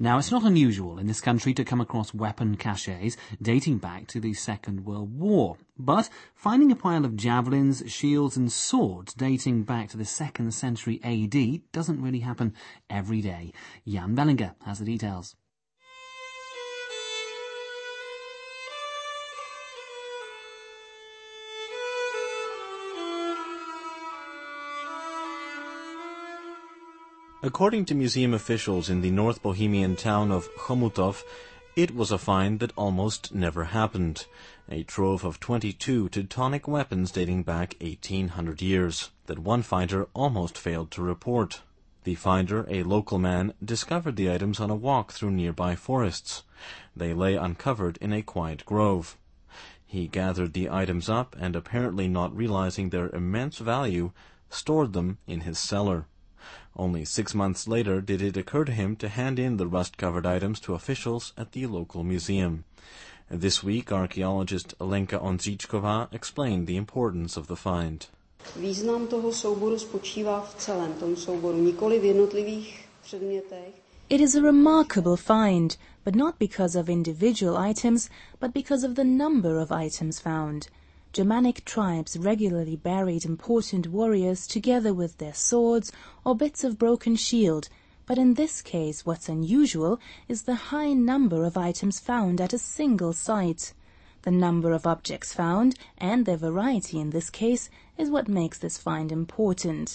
Now, it's not unusual in this country to come across weapon caches dating back to the Second World War. But finding a pile of javelins, shields and swords dating back to the 2nd century AD doesn't really happen every day. Jan Bellinger has the details. According to museum officials in the North Bohemian town of Chomutov, it was a find that almost never happened. A trove of 22 Teutonic weapons dating back 1800 years that one finder almost failed to report. The finder, a local man, discovered the items on a walk through nearby forests. They lay uncovered in a quiet grove. He gathered the items up and, apparently not realizing their immense value, stored them in his cellar. Only 6 months later did it occur to him to hand in the rust-covered items to officials at the local museum. This week, archaeologist Lenka Ondříčková explained the importance of the find. Význam toho souboru spočívá v celém tom souboru, nikoli v jednotlivých předmětech. It is a remarkable find, but not because of individual items, but because of the number of items found. Germanic tribes regularly buried important warriors together with their swords or bits of broken shield, but in this case what's unusual is the high number of items found at a single site. The number of objects found, and their variety in this case, is what makes this find important.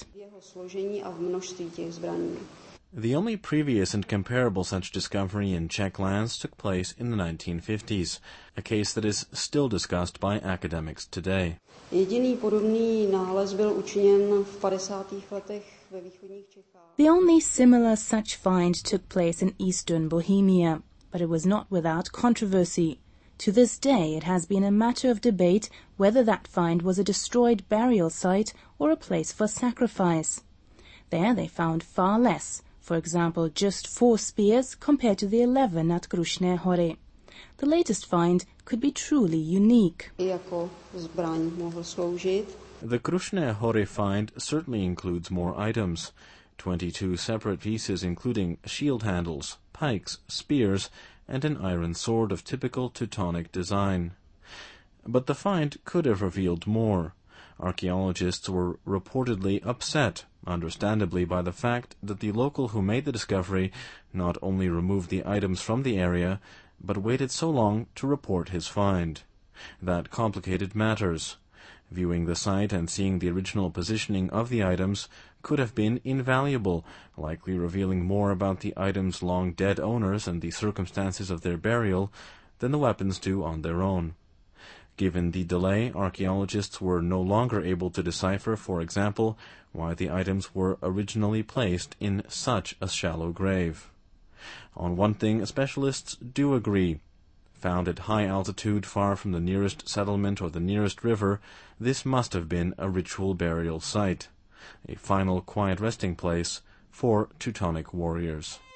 The only previous and comparable such discovery in Czech lands took place in the 1950s, a case that is still discussed by academics today. Jediný podobný nález byl učiněn v 50. letech ve východních Čechách. The only similar such find took place in eastern Bohemia, but it was not without controversy. To this day it has been a matter of debate whether that find was a destroyed burial site or a place for sacrifice. There they found far less. For example, just 4 spears compared to the 11 at Krušné hory. The latest find could be truly unique. The Krušné hory find certainly includes more items. 22 separate pieces including shield handles, pikes, spears, and an iron sword of typical Teutonic design. But the find could have revealed more. Archaeologists were reportedly upset, understandably, by the fact that the local who made the discovery not only removed the items from the area, but waited so long to report his find. That complicated matters. Viewing the site and seeing the original positioning of the items could have been invaluable, likely revealing more about the items' long-dead owners and the circumstances of their burial than the weapons do on their own. Given the delay, archaeologists were no longer able to decipher, for example, why the items were originally placed in such a shallow grave. On one thing, specialists do agree. Found at high altitude far from the nearest settlement or the nearest river, this must have been a ritual burial site, a final quiet resting place for Teutonic warriors.